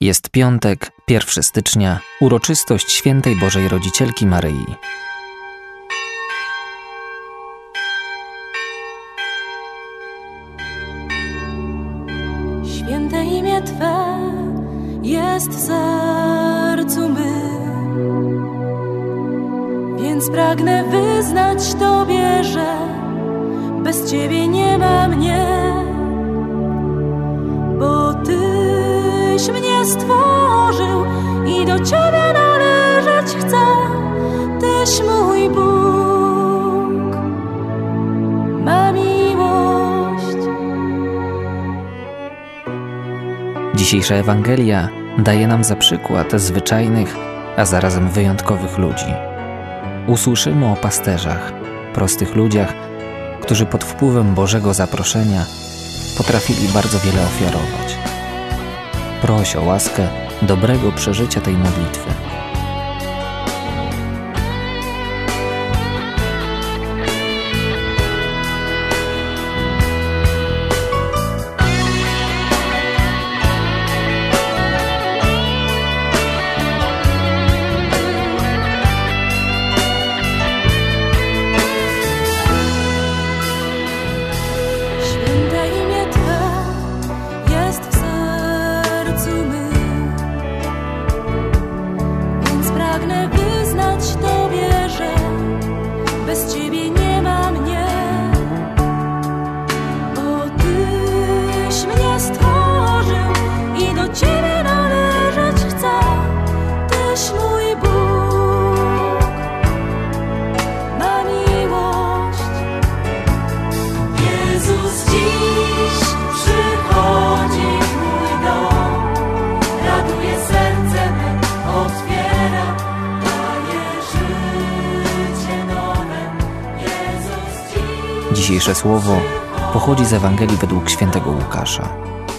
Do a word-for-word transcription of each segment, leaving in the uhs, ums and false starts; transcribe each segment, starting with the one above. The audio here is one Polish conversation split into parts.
Jest piątek, pierwszego stycznia, uroczystość Świętej Bożej Rodzicielki Maryi. Święte imię Twe jest w sercu mym, więc pragnę wyznać Tobie, że bez Ciebie nie ma mnie, bo Tyś mnie stworzył i do Ciebie należeć chcę. Tyś mój Bóg, ma miłość. Dzisiejsza Ewangelia daje nam za przykład zwyczajnych, a zarazem wyjątkowych ludzi. Usłyszymy o pasterzach, prostych ludziach, którzy pod wpływem Bożego zaproszenia potrafili bardzo wiele ofiarować. Proś o łaskę dobrego przeżycia tej modlitwy. Dzisiejsze słowo pochodzi z Ewangelii według świętego Łukasza.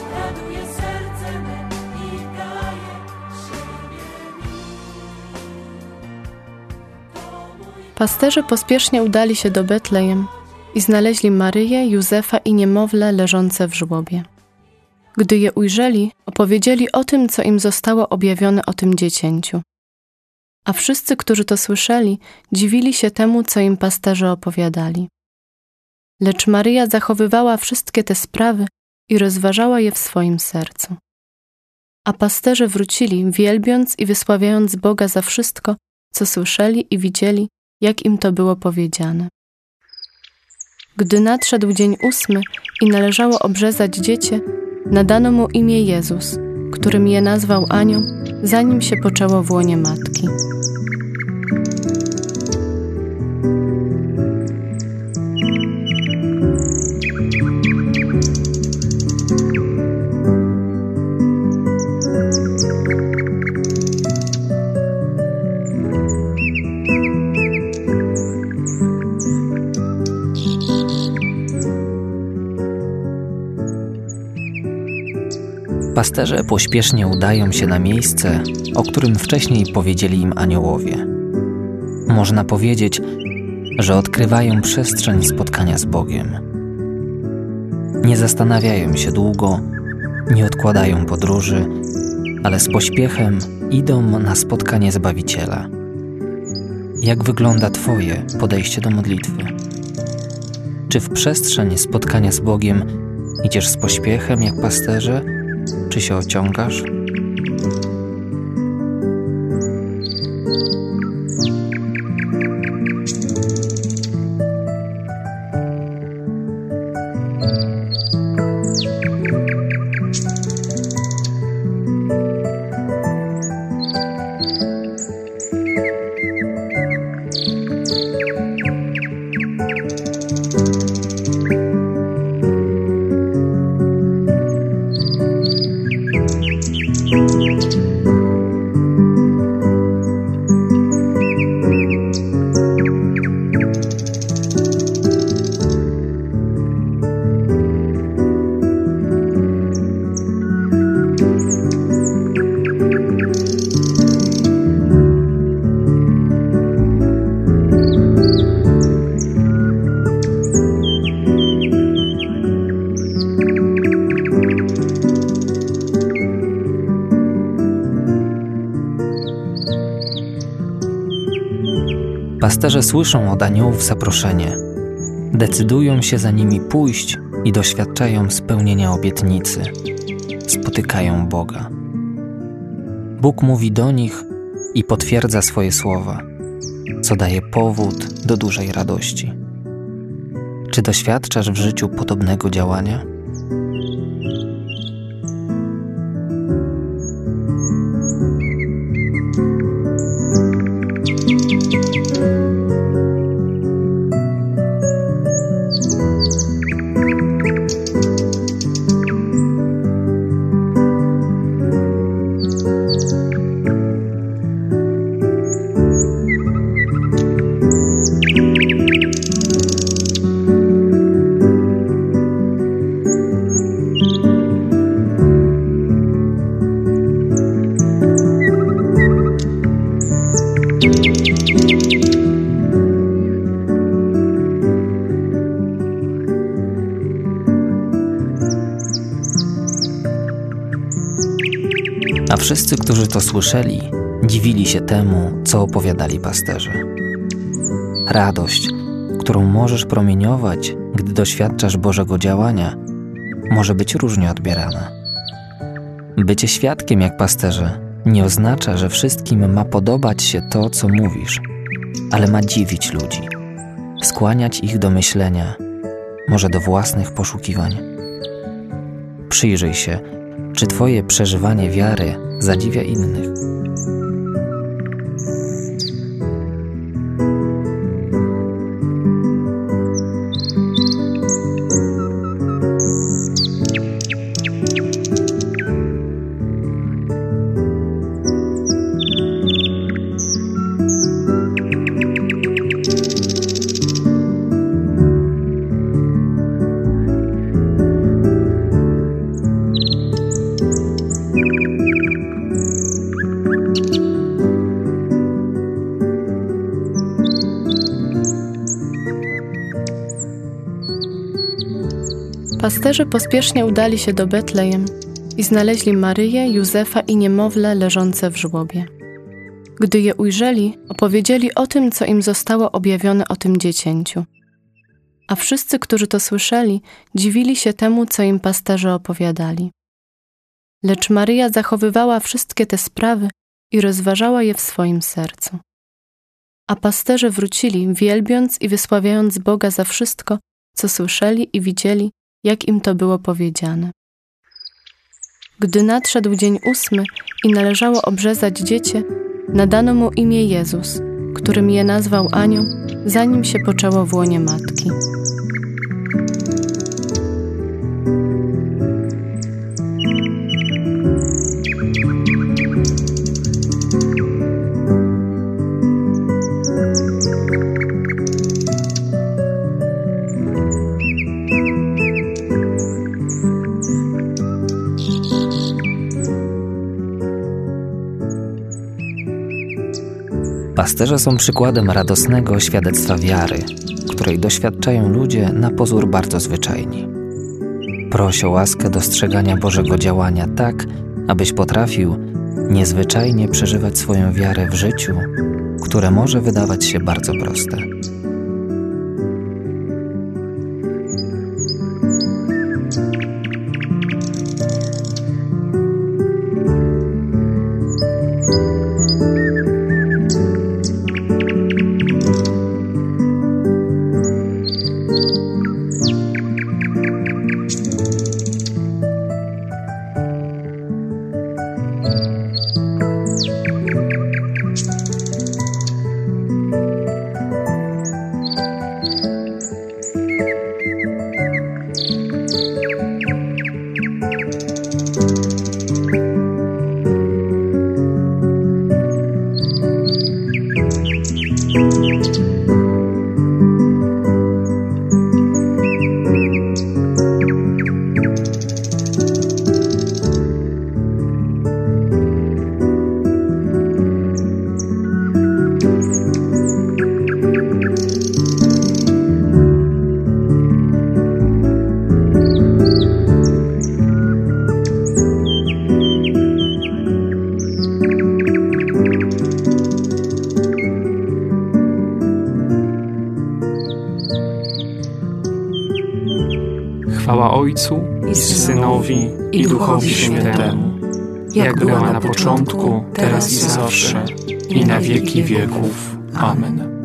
Pasterze pospiesznie udali się do Betlejem i znaleźli Maryję, Józefa i niemowlę leżące w żłobie. Gdy je ujrzeli, opowiedzieli o tym, co im zostało objawione o tym dziecięciu. A wszyscy, którzy to słyszeli, dziwili się temu, co im pasterze opowiadali. Lecz Maryja zachowywała wszystkie te sprawy i rozważała je w swoim sercu. A pasterze wrócili, wielbiąc i wysławiając Boga za wszystko, co słyszeli i widzieli, jak im to było powiedziane. Gdy nadszedł dzień ósmy i należało obrzezać dziecię, nadano mu imię Jezus, którym je nazwał anioł, zanim się poczęło w łonie matki. Pasterze pośpiesznie udają się na miejsce, o którym wcześniej powiedzieli im aniołowie. Można powiedzieć, że odkrywają przestrzeń spotkania z Bogiem. Nie zastanawiają się długo, nie odkładają podróży, ale z pośpiechem idą na spotkanie Zbawiciela. Jak wygląda Twoje podejście do modlitwy? Czy w przestrzeń spotkania z Bogiem idziesz z pośpiechem jak pasterze, czy się ociągasz? Pasterze słyszą od aniołów zaproszenie, decydują się za nimi pójść i doświadczają spełnienia obietnicy, spotykają Boga. Bóg mówi do nich i potwierdza swoje słowa, co daje powód do dużej radości. Czy doświadczasz w życiu podobnego działania? A wszyscy, którzy to słyszeli, dziwili się temu, co opowiadali pasterze. Radość, którą możesz promieniować, gdy doświadczasz Bożego działania, może być różnie odbierana. Bycie świadkiem jak pasterze nie oznacza, że wszystkim ma podobać się to, co mówisz, ale ma dziwić ludzi, skłaniać ich do myślenia, może do własnych poszukiwań. Przyjrzyj się, czy Twoje przeżywanie wiary zadziwia innych. Pasterze pospiesznie udali się do Betlejem i znaleźli Maryję, Józefa i niemowlę leżące w żłobie. Gdy je ujrzeli, opowiedzieli o tym, co im zostało objawione o tym dziecięciu. A wszyscy, którzy to słyszeli, dziwili się temu, co im pasterze opowiadali. Lecz Maryja zachowywała wszystkie te sprawy i rozważała je w swoim sercu. A pasterze wrócili, wielbiąc i wysławiając Boga za wszystko, co słyszeli i widzieli, jak im to było powiedziane. Gdy nadszedł dzień ósmy i należało obrzezać dziecię, nadano mu imię Jezus, którym je nazwał anioł, zanim się poczęło w łonie matki. Pasterze są przykładem radosnego świadectwa wiary, której doświadczają ludzie na pozór bardzo zwyczajni. Proś o łaskę dostrzegania Bożego działania tak, abyś potrafił niezwyczajnie przeżywać swoją wiarę w życiu, które może wydawać się bardzo proste. Chwała Ojcu i Synowi i Duchowi Świętemu, jak była na początku, teraz i zawsze, i na wieki wieków. Amen.